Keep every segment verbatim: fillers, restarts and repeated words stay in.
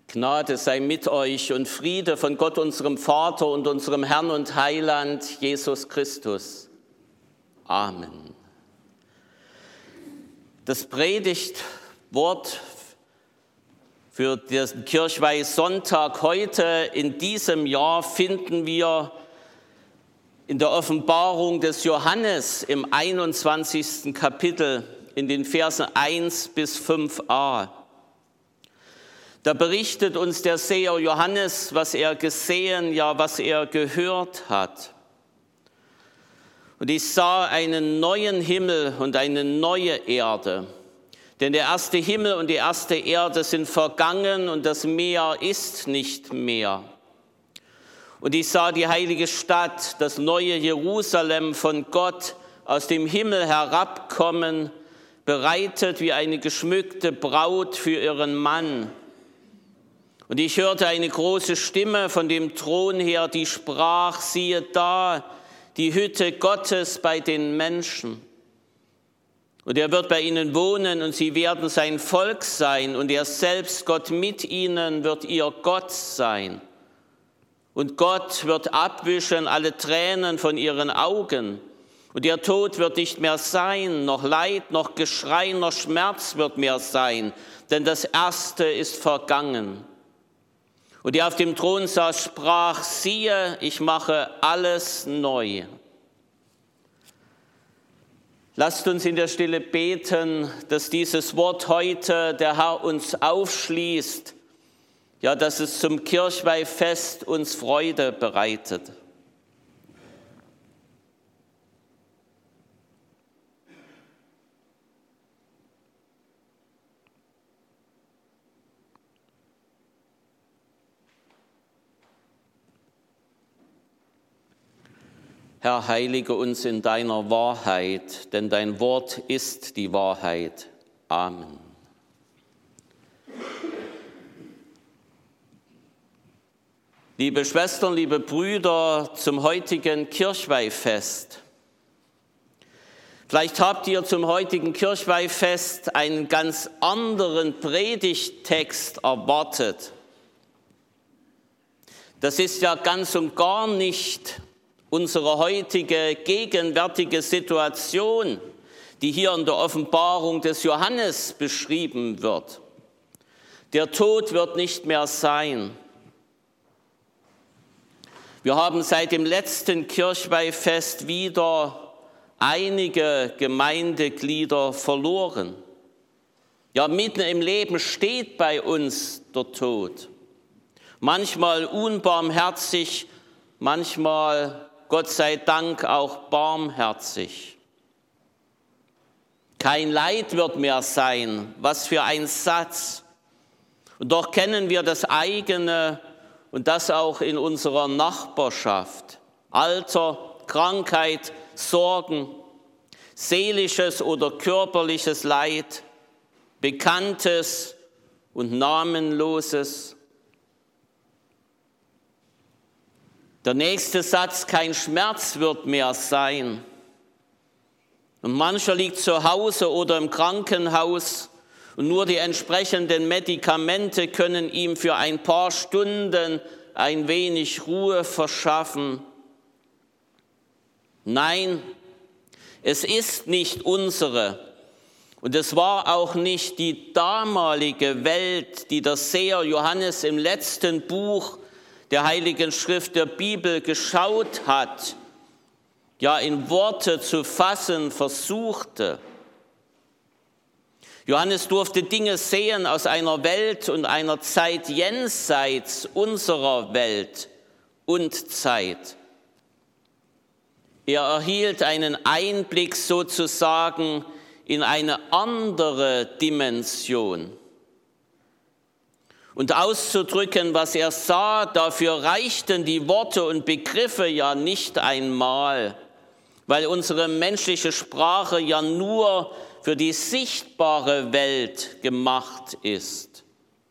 Gnade sei mit euch und Friede von Gott, unserem Vater und unserem Herrn und Heiland, Jesus Christus. Amen. Das Predigtwort für den Kirchweihsonntag heute in diesem Jahr finden wir in der Offenbarung des Johannes im einundzwanzigsten Kapitel in den Versen eins bis fünf a. Da berichtet uns der Seher Johannes, was er gesehen, ja, was er gehört hat. Und ich sah einen neuen Himmel und eine neue Erde. Denn der erste Himmel und die erste Erde sind vergangen und das Meer ist nicht mehr. Und ich sah die heilige Stadt, das neue Jerusalem von Gott aus dem Himmel herabkommen, bereitet wie eine geschmückte Braut für ihren Mann. Und ich hörte eine große Stimme von dem Thron her, die sprach, siehe da, die Hütte Gottes bei den Menschen. Und er wird bei ihnen wohnen und sie werden sein Volk sein und er selbst, Gott mit ihnen, wird ihr Gott sein. Und Gott wird abwischen alle Tränen von ihren Augen. Und ihr Tod wird nicht mehr sein, noch Leid, noch Geschrei, noch Schmerz wird mehr sein, denn das Erste ist vergangen. Und der auf dem Thron saß, sprach, siehe, ich mache alles neu. Lasst uns in der Stille beten, dass dieses Wort heute der Herr uns aufschließt, ja, dass es zum Kirchweihfest uns Freude bereitet. Herr, heilige uns in deiner Wahrheit, denn dein Wort ist die Wahrheit. Amen. Liebe Schwestern, liebe Brüder, zum heutigen Kirchweihfest. Vielleicht habt ihr zum heutigen Kirchweihfest einen ganz anderen Predigttext erwartet. Das ist ja ganz und gar nicht unsere heutige gegenwärtige Situation, die hier in der Offenbarung des Johannes beschrieben wird. Der Tod wird nicht mehr sein. Wir haben seit dem letzten Kirchweihfest wieder einige Gemeindeglieder verloren. Ja, mitten im Leben steht bei uns der Tod. Manchmal unbarmherzig, manchmal Gott sei Dank auch barmherzig. Kein Leid wird mehr sein, was für ein Satz. Und doch kennen wir das eigene und das auch in unserer Nachbarschaft. Alter, Krankheit, Sorgen, seelisches oder körperliches Leid, Bekanntes und Namenloses. Der nächste Satz, kein Schmerz wird mehr sein. Und mancher liegt zu Hause oder im Krankenhaus und nur die entsprechenden Medikamente können ihm für ein paar Stunden ein wenig Ruhe verschaffen. Nein, es ist nicht unsere und es war auch nicht die damalige Welt, die der Seher Johannes im letzten Buch der Heiligen Schrift der Bibel geschaut hat, ja in Worte zu fassen versuchte. Johannes durfte Dinge sehen aus einer Welt und einer Zeit jenseits unserer Welt und Zeit. Er erhielt einen Einblick sozusagen in eine andere Dimension. Und auszudrücken, was er sah, dafür reichten die Worte und Begriffe ja nicht einmal, weil unsere menschliche Sprache ja nur für die sichtbare Welt gemacht ist.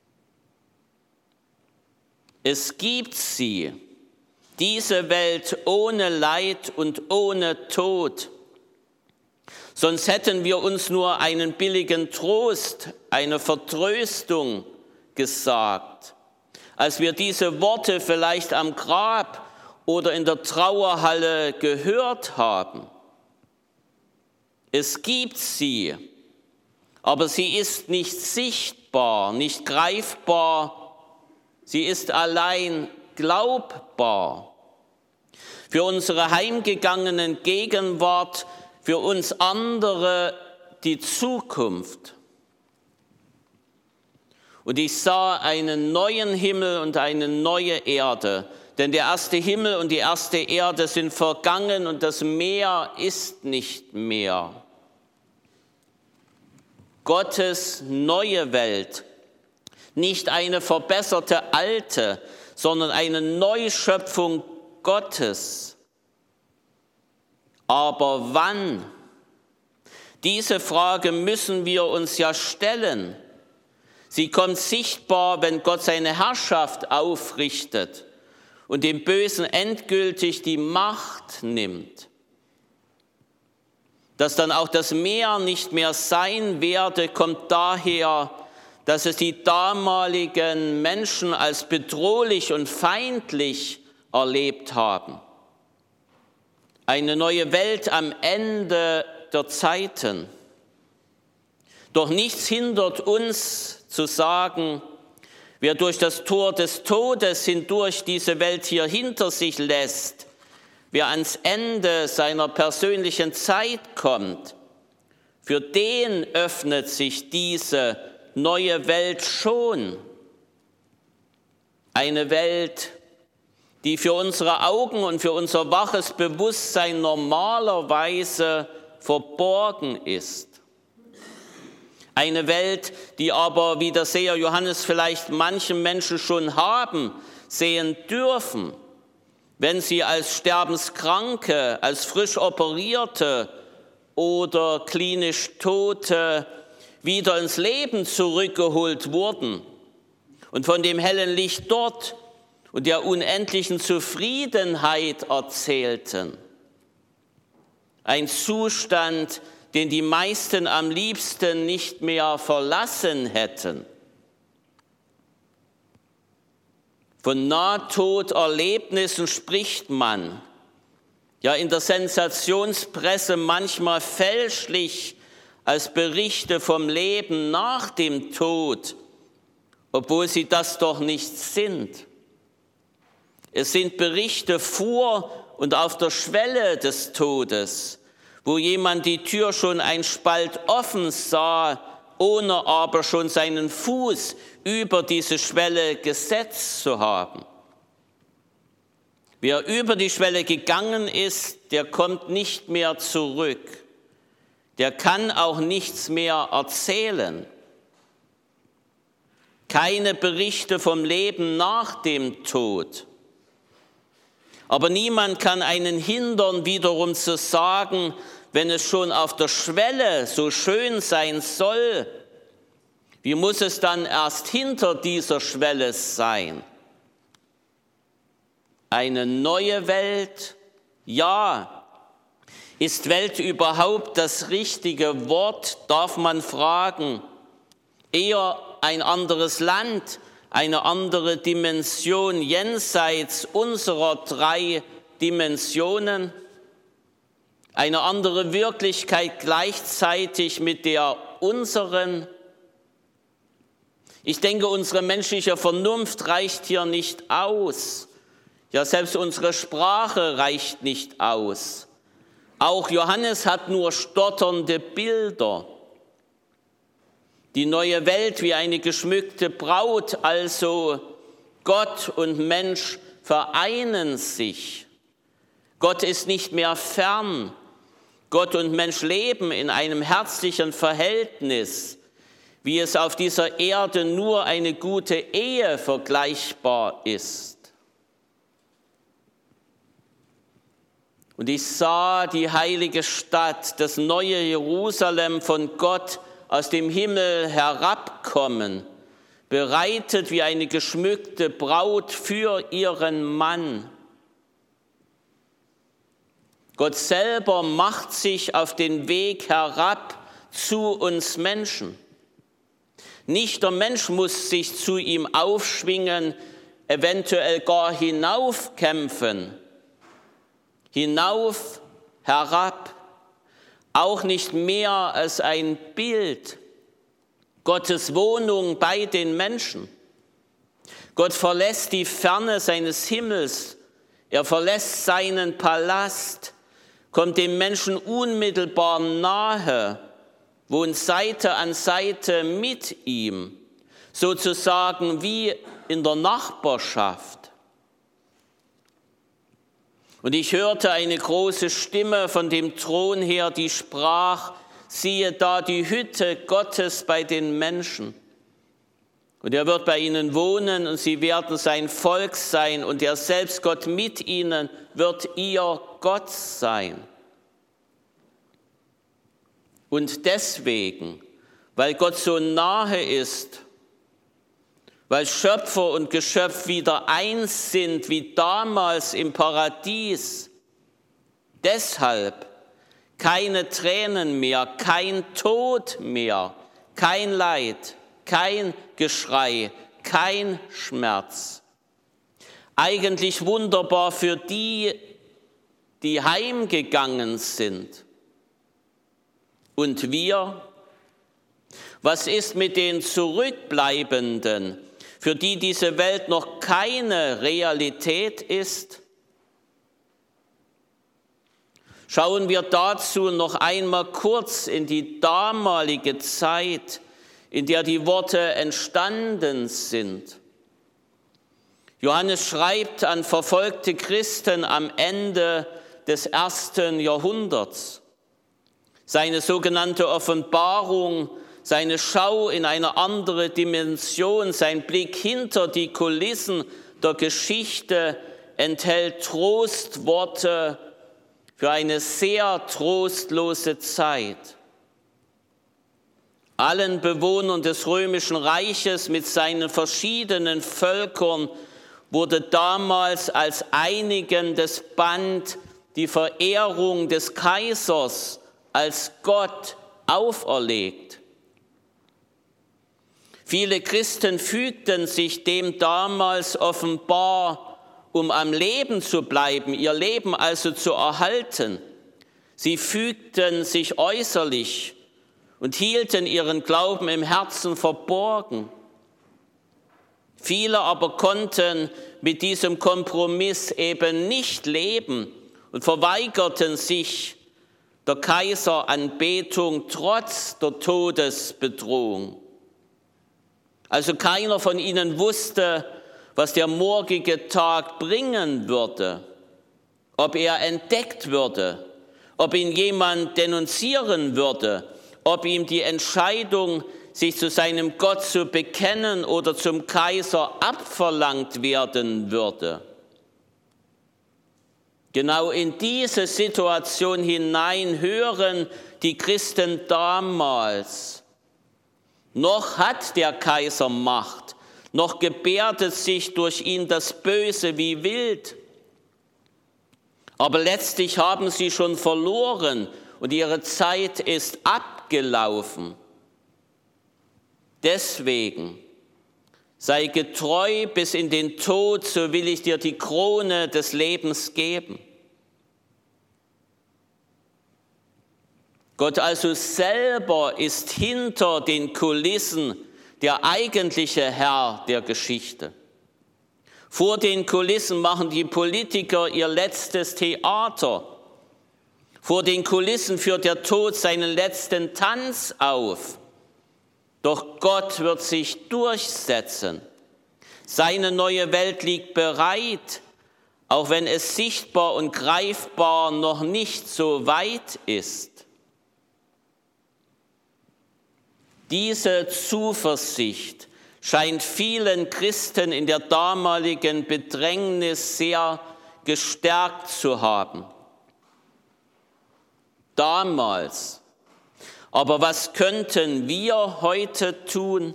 Es gibt sie, diese Welt ohne Leid und ohne Tod. Sonst hätten wir uns nur einen billigen Trost, eine Vertröstung gesagt. als wir diese Worte vielleicht am Grab oder in der Trauerhalle gehört haben. Es gibt sie, aber sie ist nicht sichtbar, nicht greifbar, sie ist allein glaubbar. Für unsere heimgegangenen Gegenwart, für uns andere die Zukunft. Und ich sah einen neuen Himmel und eine neue Erde, denn der erste Himmel und die erste Erde sind vergangen und das Meer ist nicht mehr. Gottes neue Welt, nicht eine verbesserte alte, sondern eine Neuschöpfung Gottes. Aber wann? Diese Frage müssen wir uns ja stellen. Sie kommt sichtbar, wenn Gott seine Herrschaft aufrichtet und dem Bösen endgültig die Macht nimmt. Dass dann auch das Meer nicht mehr sein werde, kommt daher, dass es die damaligen Menschen als bedrohlich und feindlich erlebt haben. Eine neue Welt am Ende der Zeiten. Doch nichts hindert uns zu sagen, wer durch das Tor des Todes hindurch diese Welt hier hinter sich lässt, wer ans Ende seiner persönlichen Zeit kommt, für den öffnet sich diese neue Welt schon. Eine Welt, die für unsere Augen und für unser waches Bewusstsein normalerweise verborgen ist. Eine Welt, die aber, wie der Seher Johannes vielleicht manchen Menschen schon haben sehen dürfen, wenn sie als Sterbenskranke, als frisch Operierte oder klinisch Tote wieder ins Leben zurückgeholt wurden und von dem hellen Licht dort und der unendlichen Zufriedenheit erzählten. Ein Zustand, den die meisten am liebsten nicht mehr verlassen hätten. Von Nahtoderlebnissen spricht man, ja in der Sensationspresse manchmal fälschlich als Berichte vom Leben nach dem Tod, obwohl sie das doch nicht sind. Es sind Berichte vor und auf der Schwelle des Todes, wo jemand die Tür schon ein Spalt offen sah, ohne aber schon seinen Fuß über diese Schwelle gesetzt zu haben. Wer über die Schwelle gegangen ist, der kommt nicht mehr zurück. Der kann auch nichts mehr erzählen. Keine Berichte vom Leben nach dem Tod. Aber niemand kann einen hindern, wiederum zu sagen, wenn es schon auf der Schwelle so schön sein soll, wie muss es dann erst hinter dieser Schwelle sein? Eine neue Welt? Ja. Ist Welt überhaupt das richtige Wort, darf man fragen. Eher ein anderes Land, eine andere Dimension jenseits unserer drei Dimensionen, eine andere Wirklichkeit gleichzeitig mit der unseren. Ich denke, unsere menschliche Vernunft reicht hier nicht aus. Ja, selbst unsere Sprache reicht nicht aus. Auch Johannes hat nur stotternde Bilder. Die neue Welt wie eine geschmückte Braut, also Gott und Mensch vereinen sich. Gott ist nicht mehr fern. Gott und Mensch leben in einem herzlichen Verhältnis, wie es auf dieser Erde nur eine gute Ehe vergleichbar ist. Und ich sah die heilige Stadt, das neue Jerusalem von Gott aus dem Himmel herabkommen, bereitet wie eine geschmückte Braut für ihren Mann. Gott selber macht sich auf den Weg herab zu uns Menschen. Nicht der Mensch muss sich zu ihm aufschwingen, eventuell gar hinaufkämpfen, hinauf, herab, auch nicht mehr als ein Bild, Gottes Wohnung bei den Menschen. Gott verlässt die Ferne seines Himmels, er verlässt seinen Palast, kommt dem Menschen unmittelbar nahe, wohnt Seite an Seite mit ihm, sozusagen wie in der Nachbarschaft. Und ich hörte eine große Stimme von dem Thron her, die sprach: Siehe da die Hütte Gottes bei den Menschen. Und er wird bei ihnen wohnen und sie werden sein Volk sein und er selbst, Gott mit ihnen, wird ihr Gott sein. Und deswegen, weil Gott so nahe ist, weil Schöpfer und Geschöpf wieder eins sind wie damals im Paradies, deshalb keine Tränen mehr, kein Tod mehr, kein Leid, kein Geschrei, kein Schmerz. Eigentlich wunderbar für die, die heimgegangen sind. Und wir? Was ist mit den Zurückbleibenden, für die diese Welt noch keine Realität ist? Schauen wir dazu noch einmal kurz in die damalige Zeit, in der die Worte entstanden sind. Johannes schreibt an verfolgte Christen am Ende des ersten Jahrhunderts. Seine sogenannte Offenbarung, seine Schau in eine andere Dimension, sein Blick hinter die Kulissen der Geschichte enthält Trostworte für eine sehr trostlose Zeit. Allen Bewohnern des Römischen Reiches mit seinen verschiedenen Völkern wurde damals als einigendes Band die Verehrung des Kaisers als Gott auferlegt. Viele Christen fügten sich dem damals offenbar, um am Leben zu bleiben, ihr Leben also zu erhalten. Sie fügten sich äußerlich und hielten ihren Glauben im Herzen verborgen. Viele aber konnten mit diesem Kompromiss eben nicht leben und verweigerten sich der Kaiseranbetung trotz der Todesbedrohung. Also keiner von ihnen wusste, was der morgige Tag bringen würde, ob er entdeckt würde, ob ihn jemand denunzieren würde, ob ihm die Entscheidung, sich zu seinem Gott zu bekennen oder zum Kaiser abverlangt werden würde. Genau in diese Situation hinein hören die Christen damals. Noch hat der Kaiser Macht, noch gebärdet sich durch ihn das Böse wie wild. Aber letztlich haben sie schon verloren und ihre Zeit ist abgelaufen. Deswegen sei getreu bis in den Tod, so will ich dir die Krone des Lebens geben. Gott also selber ist hinter den Kulissen der eigentliche Herr der Geschichte. Vor den Kulissen machen die Politiker ihr letztes Theater. Vor den Kulissen führt der Tod seinen letzten Tanz auf. Doch Gott wird sich durchsetzen. Seine neue Welt liegt bereit, auch wenn es sichtbar und greifbar noch nicht so weit ist. Diese Zuversicht scheint vielen Christen in der damaligen Bedrängnis sehr gestärkt zu haben. Damals. Aber was könnten wir heute tun?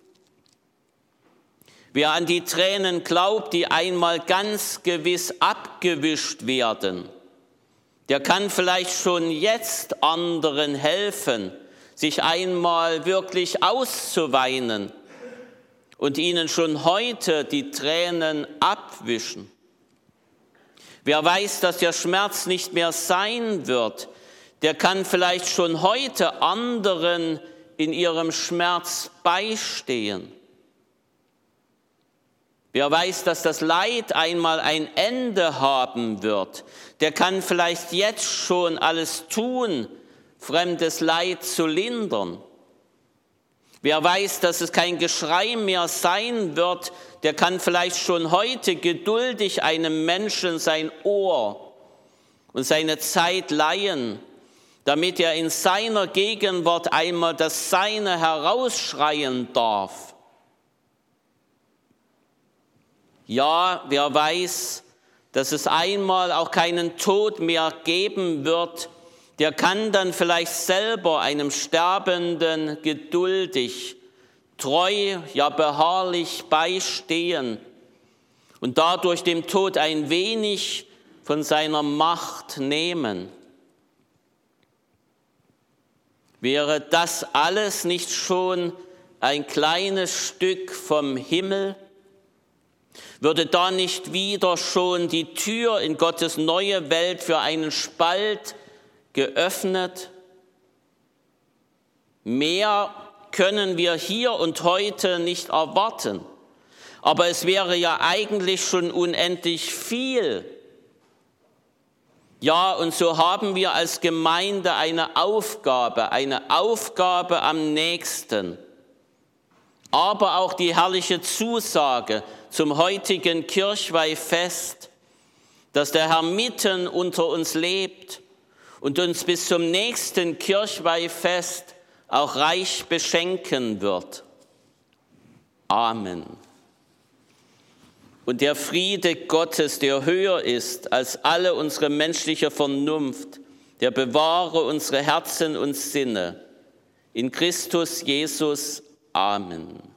Wer an die Tränen glaubt, die einmal ganz gewiss abgewischt werden, der kann vielleicht schon jetzt anderen helfen, sich einmal wirklich auszuweinen und ihnen schon heute die Tränen abwischen. Wer weiß, dass der Schmerz nicht mehr sein wird, der kann vielleicht schon heute anderen in ihrem Schmerz beistehen. Wer weiß, dass das Leid einmal ein Ende haben wird, der kann vielleicht jetzt schon alles tun, fremdes Leid zu lindern. Wer weiß, dass es kein Geschrei mehr sein wird, der kann vielleicht schon heute geduldig einem Menschen sein Ohr und seine Zeit leihen, damit er in seiner Gegenwart einmal das Seine herausschreien darf. Ja, wer weiß, dass es einmal auch keinen Tod mehr geben wird, der kann dann vielleicht selber einem Sterbenden geduldig, treu, ja beharrlich beistehen und dadurch dem Tod ein wenig von seiner Macht nehmen. Wäre das alles nicht schon ein kleines Stück vom Himmel? Würde da nicht wieder schon die Tür in Gottes neue Welt für einen Spalt geöffnet? Mehr können wir hier und heute nicht erwarten. Aber es wäre ja eigentlich schon unendlich viel. Ja, und so haben wir als Gemeinde eine Aufgabe, eine Aufgabe am nächsten. Aber auch die herrliche Zusage zum heutigen Kirchweihfest, dass der Herr mitten unter uns lebt und uns bis zum nächsten Kirchweihfest auch reich beschenken wird. Amen. Und der Friede Gottes, der höher ist als alle unsere menschliche Vernunft, der bewahre unsere Herzen und Sinne. In Christus Jesus. Amen.